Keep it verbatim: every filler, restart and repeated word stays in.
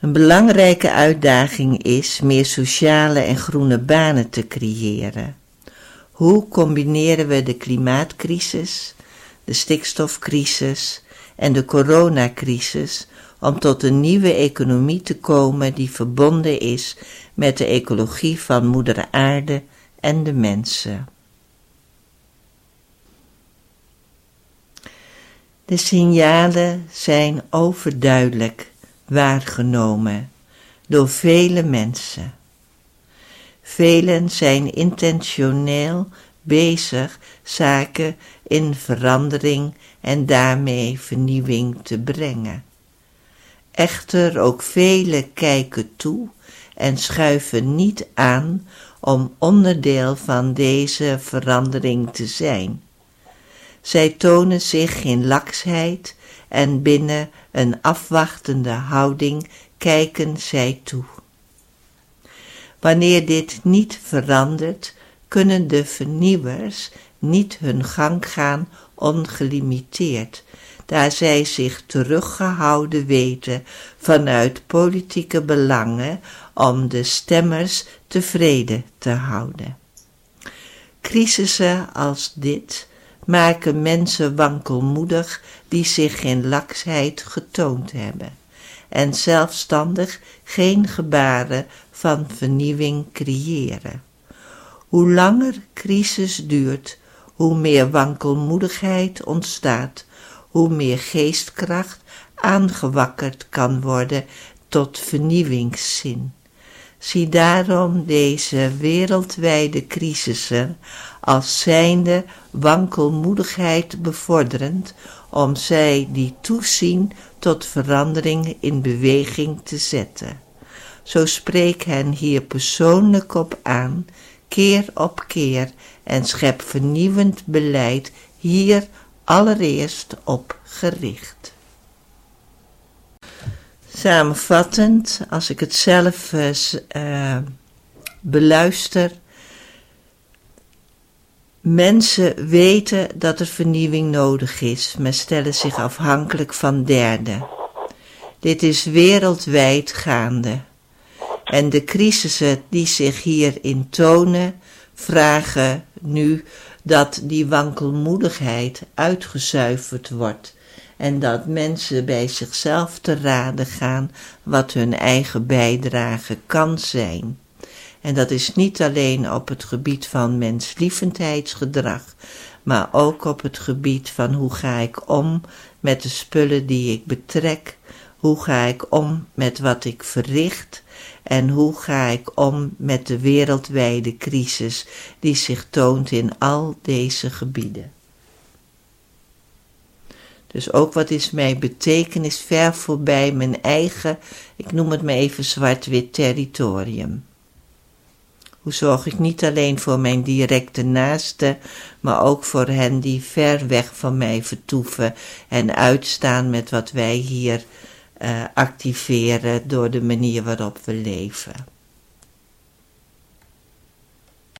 Een belangrijke uitdaging is meer sociale en groene banen te creëren. Hoe combineren we de klimaatcrisis, de stikstofcrisis en de coronacrisis om tot een nieuwe economie te komen die verbonden is met de ecologie van moeder aarde en de mensen? De signalen zijn overduidelijk waargenomen door vele mensen. Velen zijn intentioneel bezig zaken in verandering en daarmee vernieuwing te brengen. Echter ook velen kijken toe en schuiven niet aan om onderdeel van deze verandering te zijn. Zij tonen zich in laksheid en binnen een afwachtende houding kijken zij toe. Wanneer dit niet verandert, kunnen de vernieuwers niet hun gang gaan ongelimiteerd, daar zij zich teruggehouden weten vanuit politieke belangen om de stemmers tevreden te houden. Crisissen als dit maken mensen wankelmoedig die zich in laksheid getoond hebben en zelfstandig geen gebaren van vernieuwing creëren. Hoe langer crisis duurt, hoe meer wankelmoedigheid ontstaat, hoe meer geestkracht aangewakkerd kan worden tot vernieuwingszin. Zie daarom deze wereldwijde crisissen als zijnde wankelmoedigheid bevorderend, om zij die toezien tot verandering in beweging te zetten. Zo spreek hen hier persoonlijk op aan, keer op keer, en schep vernieuwend beleid hier allereerst op gericht. Samenvattend, als ik het zelf uh, beluister, mensen weten dat er vernieuwing nodig is, maar stellen zich afhankelijk van derden. Dit is wereldwijd gaande. En de crisissen die zich hierin tonen, vragen nu dat die wankelmoedigheid uitgezuiverd wordt en dat mensen bij zichzelf te raden gaan wat hun eigen bijdrage kan zijn. En dat is niet alleen op het gebied van menslievendheidsgedrag, maar ook op het gebied van hoe ga ik om met de spullen die ik betrek, hoe ga ik om met wat ik verricht en hoe ga ik om met de wereldwijde crisis die zich toont in al deze gebieden. Dus ook wat is mij betekenis ver voorbij mijn eigen, ik noem het maar even zwart-wit territorium. Hoe zorg ik niet alleen voor mijn directe naasten, maar ook voor hen die ver weg van mij vertoeven en uitstaan met wat wij hier uh, activeren door de manier waarop we leven.